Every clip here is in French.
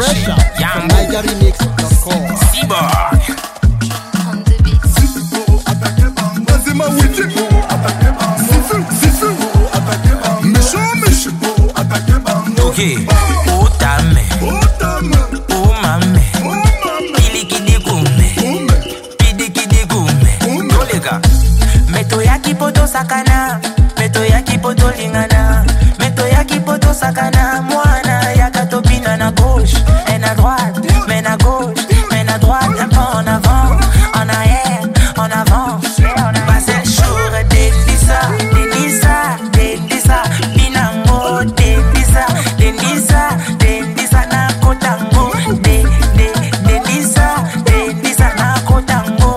Pressure from NigerRemix.com. Cyborg. Ok, oh dame, oh mame, kilikidi gume, pidikidi gume. Yo les gars, meto ya kipoto sakana, meto ya kipoto lingana, meto ya kipoto sakana. Mwana ya katopina na gauche, et à droite, mais à gauche, mais à droite, un peu en avant, en arrière, en avant. Passez le jour et dédissa, dédissa, dédissa, binango, dédissa, dédissa, dédissa, na kotango, dédissa, dédissa, na kotango,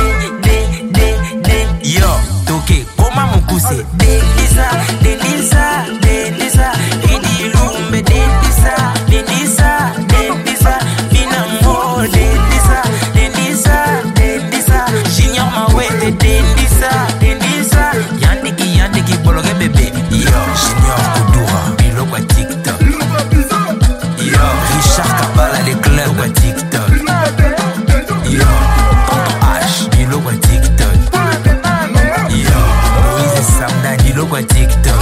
yo, toke, koma mukuse, dédissa, dédissa, dédissa, idilumbe, dédissa, dédissa, dédissa, binango, dédissa, dédissa, dédissa, j'ignore ma way, dédissa, dédissa, yandiki, bologe bébé, yo, j'ignore Kudura, bilo kwa TikTok, yo, Richard Kabala, les clubs kwa TikTok, yo, Tonton H, bilo kwa TikTok, yo, Moïse Samna, bilo kwa TikTok.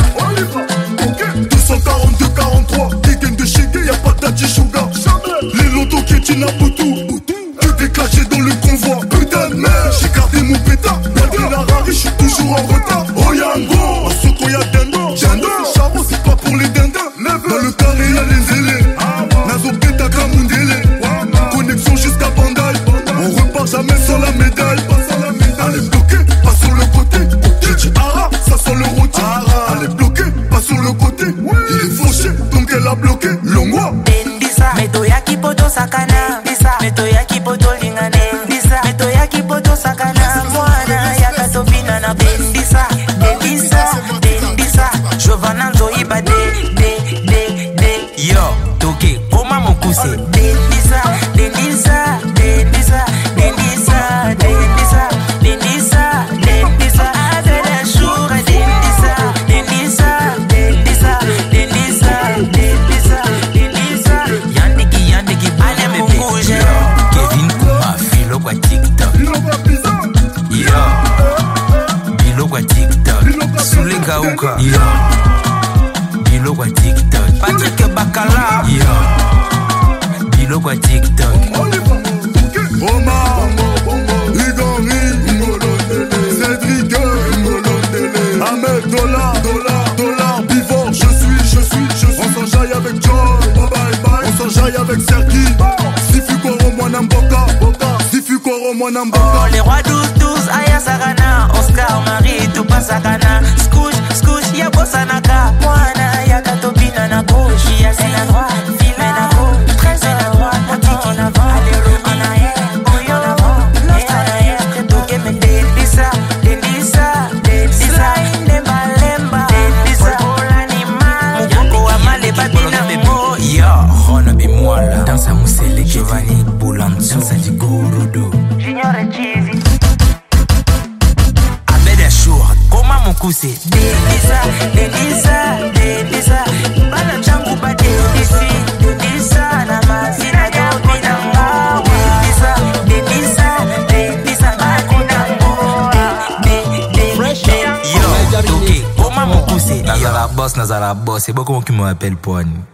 242, 43, des gains de chégué, y'a pas d'Adjishuga. Les lotos qui est Inabutu. Tout déclenché dans le convoi, putain de merde. J'ai gardé mon pétard, gardé la rari, j'suis toujours en retard. Oh Yango, Soko y'a dindon. Charo, c'est pas pour les dindons. Dans le carré y'a les ailés. Nazo Peta Kamundele. Connexion jusqu'à Bandai. On repart jamais sans la médaille. Elle est bloquée, pas sur le côté. J'ai dit Ara, ça sent le rôti. Elle est bloquée, pas sur le côté. Il est fauché, donc elle a bloqué. Longwa. Meto ya kipoto sakana, meto ya kipoto lingane, meto ya kipoto sakana. Mwana ya katopina na bendisa, bendisa, bendisa. Giovanna Nzoiba de. Yo, toke, koma mukuse, bendisa, bendisa, bendisa, bendisa, bendisa, bendisa, bendisa. Avec les jours, bendisa, bendisa, bendisa, bendisa, bendisa, bendisa. Yandiki, allez me bouger. Kevin Kuma, filo kwa TikTok. Yo, bilo kwa TikTok. Sule Kauka. Yo, bilo kwa TikTok. Patrick Bakala. Yo, bilo kwa TikTok. Omar, Igori, Cédric, Ahmed, Dollar, Bivor, je suis. On s'enjaille avec Joy, on s'enjaille avec Sergi. Sifu Koro Mwanamboka, Oh, les rois 12, Aya Sagana, Oscar, Marie, Tupa Sagana, Scouche, ya Bossanaka, Mwana, ya Katopina na gauche, ya c'est la droite, file na gauche, 13 à la droite, en avant, allez, en arrière, en avant, et en arrière, toke me dédissa, lemba, dédissa, pour l'animal, Moko Amale, Babina, Memo, yo, Ronabi Mwala, dans sa moussele, Giovanni Boulanzo, dans sa Digurudo. Junior et Cheesy. Abed Achour, comment mon coussé? Dédissa, bala changu ba dédissa, namazina dobina mwa. Dédissa, makunango. Yo, toke, comment mon coussé? Nazara boss, c'est beaucoup qui me rappelle Pony.